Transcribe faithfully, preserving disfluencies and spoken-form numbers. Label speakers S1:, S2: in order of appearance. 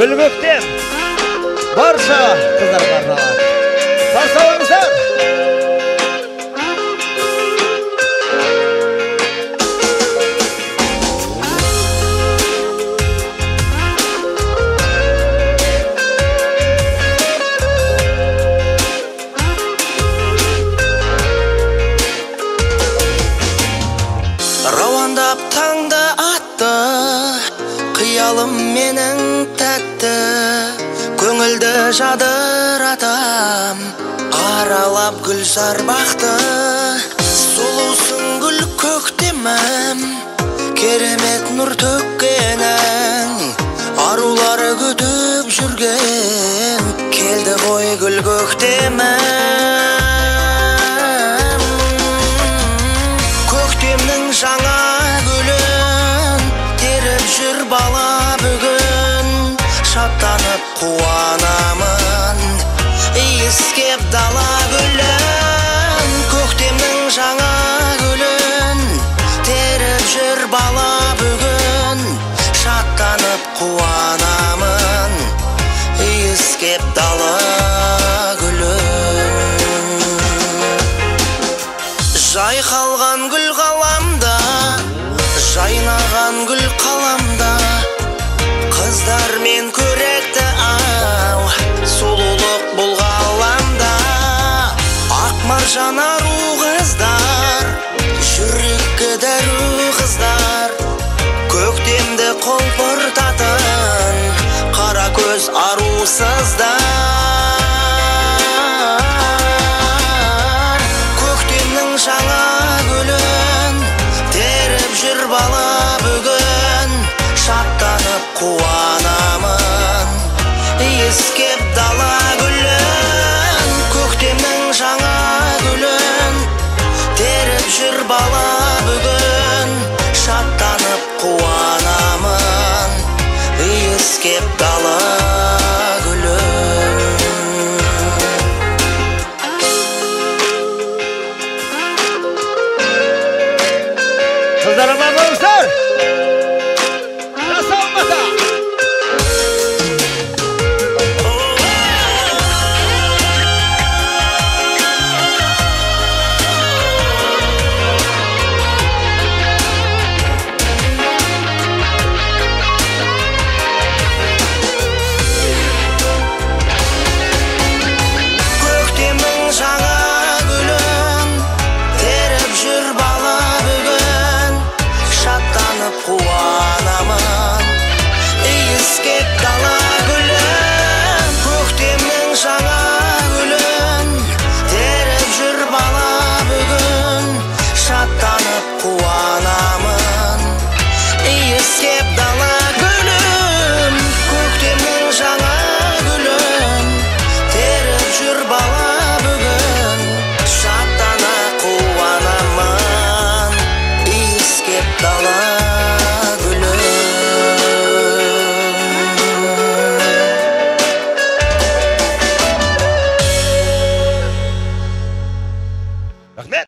S1: Gül köktem barcha kızlarga arnalат. Qarşı alыңыздар.
S2: Равандап таңда атты, қиялым менің тәтті, көңілді жадыратам, аралап гүл сарбақты. Сұлусың гүл көктемім, керемет нұр төккенің, арулары күтіп жүрген, келді ғой гүл көктемім. Жаңа гүлін теріп жүр бала бүгін, шаттанып қуанамын, иіскеп дала гүлін. Көктемнің жаңа гүлін теріп жүр бала бүгін, шаттанып қуанамын, иіскеп дала гүлін. Жайқалған гүл ғаламда, жайнаған гүл қаламда, қыздармен көректі ау, сұлулық бұл ғаламда. Ақ маржан ару қыздар, жүрекке дәру қыздар, көктемді қолпыртатын қара көз арусыздар. Жаңа гүлін теріп жүр бала бүгін, шаттанып қуанамын, иіскеп дала гүлін. Көктемнің жаңа гүлін теріп жүр бала бүгін, шаттанып қуанамын, иіскеп дала